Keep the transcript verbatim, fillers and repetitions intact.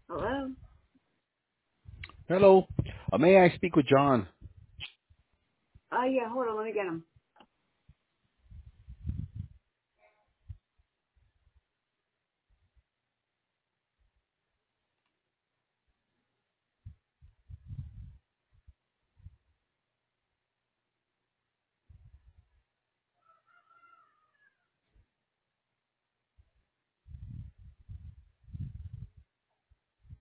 Hello? Hello. Uh, may I speak with John? Oh, yeah, hold on, let me get him.